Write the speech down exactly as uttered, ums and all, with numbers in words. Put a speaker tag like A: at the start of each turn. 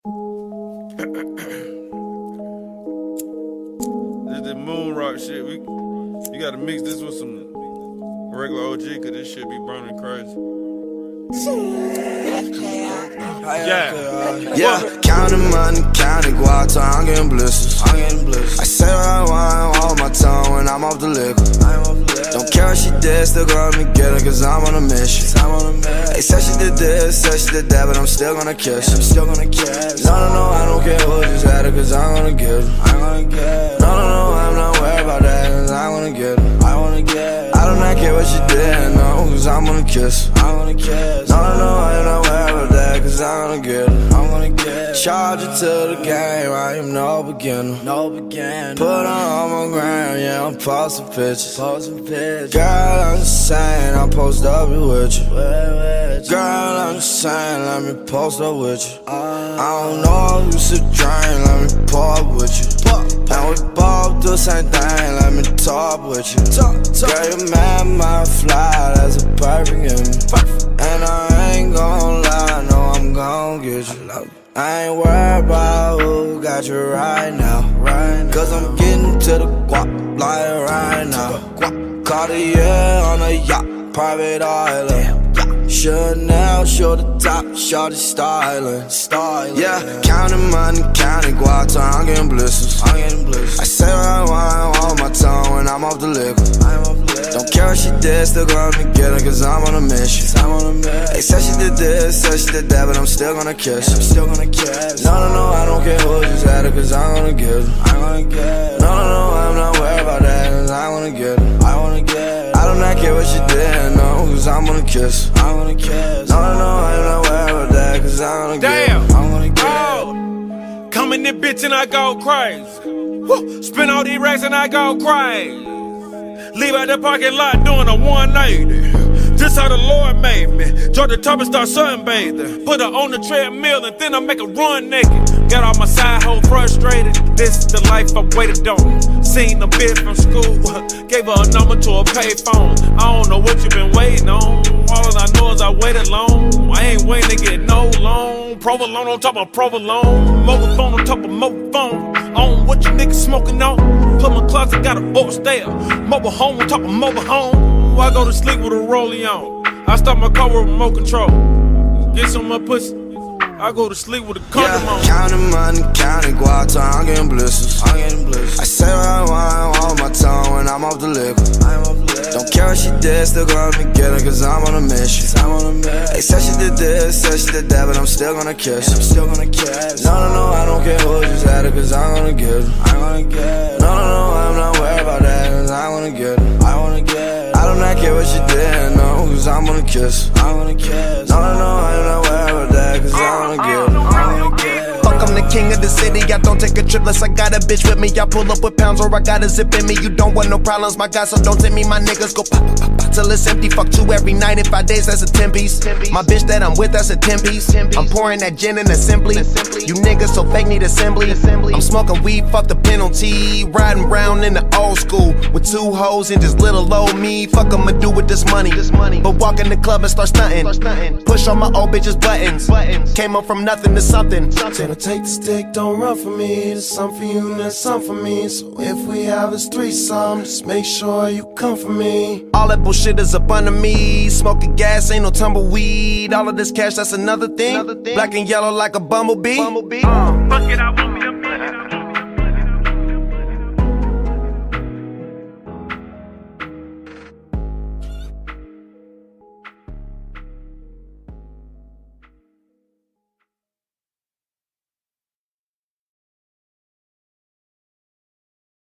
A: This the moon rock shit. We you gotta mix this with some regular O G, cause this shit be burning crazy.
B: Yeah, yeah. Counting money, counting guap, till I'm getting blisters. I'm getting blisters. I say what I want, hold my tongue when I'm off the liquor. Don't care what she did, still gonna get her, cause I'm on a mission. They said she did this, said she did that, but I'm still gonna kiss her. I'm still gonna kiss. No, no, no, I don't care who just had her, cause I'm gonna get her. I'm gonna get her. No, no, no, I'm not worried about that, cause I'm gonna get her. I wanna get her. I do not care what she did, no, cause I'm gonna kiss her. I'm gonna kiss. No, no, no, I'm not worried about that, cause I'm gonna get her. I'm gonna get her. Charge it to the game, I am no beginner. No beginner. Put her on my ground, yeah, I'm posting pictures. Posting pictures. Girl, I'm just saying, I'll post up with you. Girl, I'm just saying, let me post up with you. I don't know if you should drink, let me pour up with you. And we both do the same thing, let me talk with you. Girl, you mad, my fly, that's a perfect image. And I ain't gon' lie, no, I'm gon' get you. I ain't worried about who got you right now. Cause I'm getting to the guap like right now. Cartier on a yacht, private island. Chanel, show the top, shawty stylin', stylin'. Yeah, counting money, counting guap, till I'm getting blisters. I'm getting blisters. I say what I want, hold my tongue when I'm off the liquor. I'm off the liquor. Don't care what she did, still gonna get her, cause I'm on a mission. I'm on a mission. They said she did this, said she did that, but I'm still gonna kiss her. I'm still gonna kiss. No, no, no, I don't care who just had her, cause I'm gonna get her. I'm gonna get her. No, no, no, I'm not worried about that, cause I wanna get her. I wanna get her. I do not care what she did, no, cause I'm gonna kiss her. I'm gonna kiss. No, no, no, I'm not worried about that, cause I'm gonna get her. I'm gonna get her.
C: Oh, come in this bitch and I go crazy. Woo. Spin all these racks and I go crazy. Leave out the parking lot doing a one eighty. This how the Lord made me. Drop the top and start sunbathing. Put her on the treadmill and then I make her run naked. Got all my side hoe frustrated. This is the life I waited on. Seen a bitch from school. Gave her a number to a payphone. I don't know what you been waiting on. All I know is I waited long. I ain't waiting to get no loan. Provolone on top of provolone. Mobile phone on top of mobile phone. On what you niggas smoking on. Put my closet, got a box there. Mobile home on top of mobile home. I go to sleep with a rollie on. I start my car with remote control. Get some of my pussy. I go to sleep with a condom on.
B: Yeah, counting money, counting guap, till I'm getting blisters. I'm getting blisters. I say what I want, hold my tongue when I'm off the liquor. I'm off the liquor. Don't care what she did, still gonna get her, cause I'm on a mission. I'm on a mission. They said she did this, said she did that, but I'm still gonna kiss her. I'm still gonna kiss. No, no, no, I don't care who just had her, cause I'm gonna get her. I'm gonna get her. No, no, no, I'm not worried about that, cause I wanna get her. I wanna get her. I do not care what she did, no, cause I'm gonna kiss her. I'm gonna kiss. No, no, no, I'm not worried about that, cause I wanna get her. I wanna get her.
D: I'm the king of the city, I don't take a trip unless I got a bitch with me. I pull up with pounds or I got a zip in me. You don't want no problems, my guy, so don't tempt me. My niggas go pop, pop, pop, pop till it's empty. Fuck two every night in five days, that's a ten piece. My bitch that I'm with, that's a ten piece. I'm pouring that gin in assembly. You niggas so fake need assembly. I'm smoking weed, fuck the penalty. Riding round in the old school with two hoes and just little old me. Fuck I'ma do with this money. But walk in the club and start stunting. Push on my old bitches buttons. Came up from nothing to something.
E: Take the stick, don't run for me. There's some for you and there's some for me. So if we have this threesome, just make sure you come for me.
D: All that bullshit is up under me. Smoking gas, ain't no tumbleweed. All of this cash, that's another thing. Another thing. Black and yellow like a bumblebee. bumblebee. Uh, fuck it, I won't